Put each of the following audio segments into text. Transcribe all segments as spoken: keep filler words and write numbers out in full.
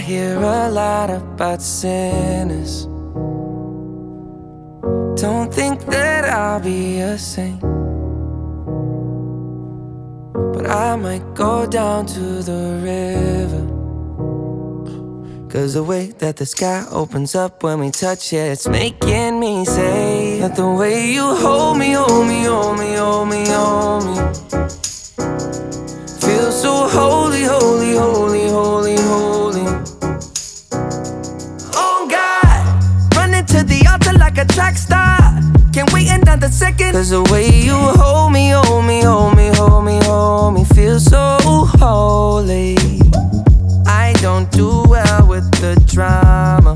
hear a lot about sinners. Don't think that I'll be a saint, but I might go down to the river. Cause the way that the sky opens up when we touch it, it's making me say that the way you hold me, hold me, hold me, hold me, hold me, feels so holy, holy, holy, holy, holy. Oh God, running to the altar like a track star, can't wait another second. Cause the way you hold me, hold me, hold me, hold me, hold me, feels so holy. I don't do well with the drama,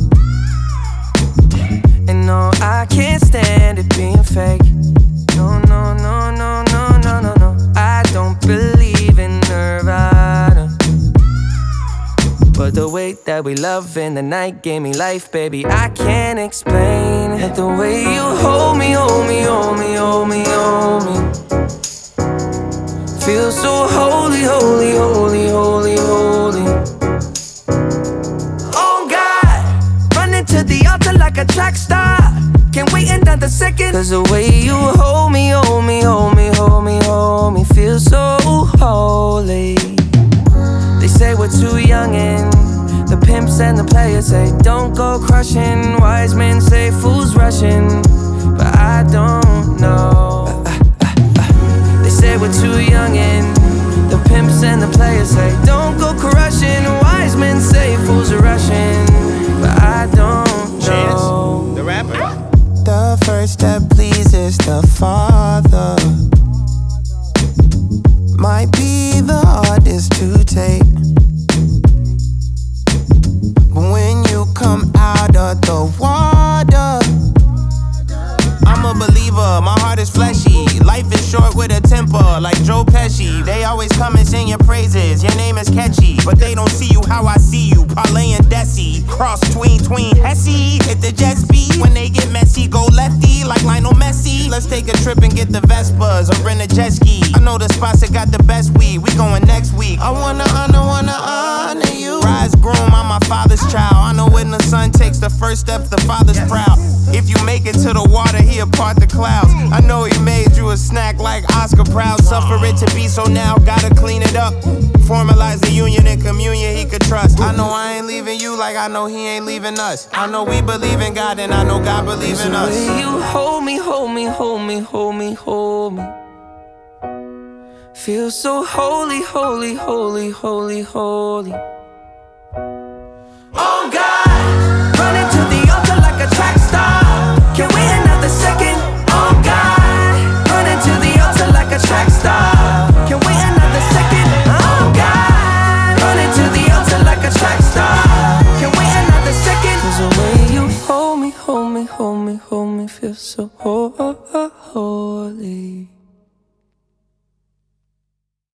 and no, I can't stand it being fake. No, no, no, no, no, no, no, no. I don't believe in Nirvana, but the way that we love in the night gave me life, baby. I can't explain it. The way you hold me, hold me, hold me, hold me, hold me, feels so holy, holy, holy, holy, holy. Oh God, running to the altar like a track star, can't wait another second. Cause the way you hold me, hold me, hold me, hold me, hold me, feels so holy. They say we're too young and the pimps and the players say don't go crushing. Wise men say fools rushing, but I don't know. They say we're too young and the pimps and the players say don't go crushing. Wise men say fools are rushing, but I don't know. Chance, the rapper. The first step pleases the Father, might be the hardest to take, but when you come out of the water, I'm a believer, my heart is fleshy. Life is short with a temper, like Joe Pesci. They always come and sing your praises, your name is catchy, but they don't see you how I see you, Parlay and Desi. Cross tween, tween, Hesse, hit the jet speed. When they get messy, go lefty, like Lionel Messi. Let's take a trip and get the Vespas, or rent a jet ski. I know the spots that got the best weed, we going next week. I wanna honor, wanna honor you. Rise groom, I'm my father's child. I know when the son takes the first step, the father's proud. If you make it to the water, he'll part the clouds. I know he made you a snack like Oscar Proud. Suffer it to be so now, gotta clean it up. Formalize the union and communion he could trust. I know I ain't leaving you like I know he ain't leaving us. I know we believe in God and I know God believes in us. The way you hold me, hold me, hold me, hold me, hold me, feels so holy, holy, holy, holy, holy. Oh God, running to the altar like a track star, can't wait another second. Oh God, running to the altar like a track star, can't wait another second. Oh God, running to the altar like a track star, can't wait another second. Cause the way you hold me, hold me, hold me, hold me, feels so holy.